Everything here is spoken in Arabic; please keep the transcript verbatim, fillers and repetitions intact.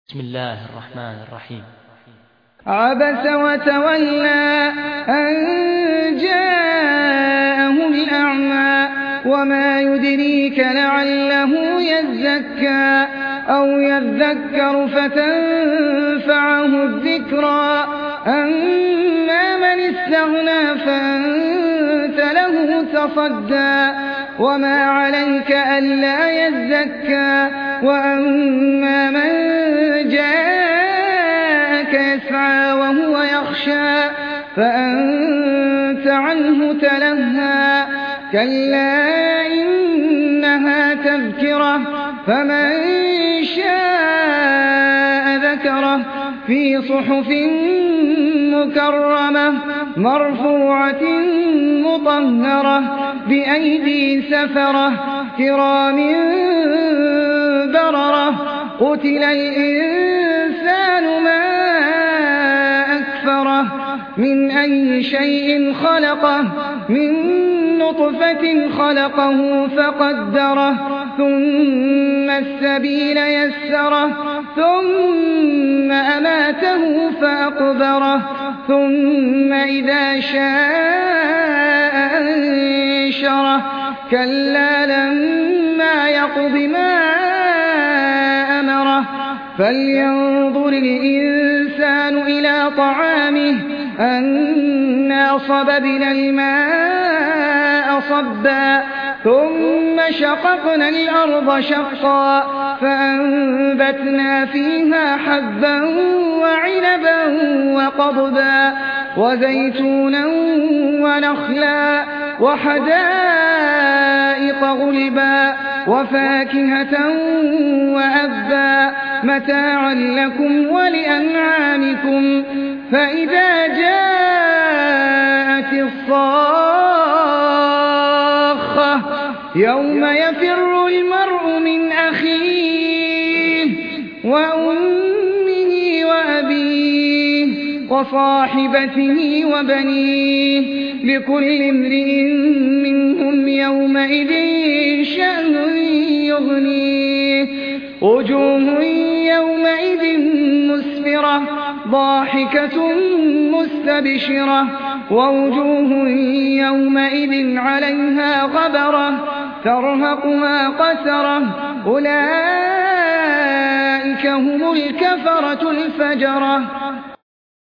بسم الله الرحمن الرحيم. عبس وتولى أن جاءه الأعمى وما يدريك لعله يزكى أو يذكر فتنفعه الذكرى أما من استغنى فأنت له تصدى وما عليك ألا يزكى وأما من جاءك يسعى وهو يخشى فأنت عنه تلهى كلا إنها تذكرة فمن شاء ذكره في صحف مكرمة مرفوعة مطهرة بأيدي سفرة كرام بررة قتل الإنسان ما أكفره من أي شيء خلقه من نطفة خلقه فقدره ثم السبيل يسره ثم أماته فأقبره ثم إذا شاء أنشره كلا لما يقض ما أمره فلينظر الإنسان إلى طعامه أنا صببنا الماء صبا ثم شققنا الأرض شقا فأنبتنا فيها حبا وعنبا وقضبا وزيتونا ونخلا وحدائق غلبا وفاكهة وأبا متاعا لكم ولأنعامكم فإذا جاءت الصاخة يوم يفر المرء من أخيه وأمه وأبيه وصاحبته وبنيه لكل امرئ منهم يومئذ شأن يغنيه وجوه يومئذ مسفرة ضاحكة مستبشرة ووجوه يومئذ عليها غبرة ترهقها قسرة أولئك هم الكفرة الفجرة.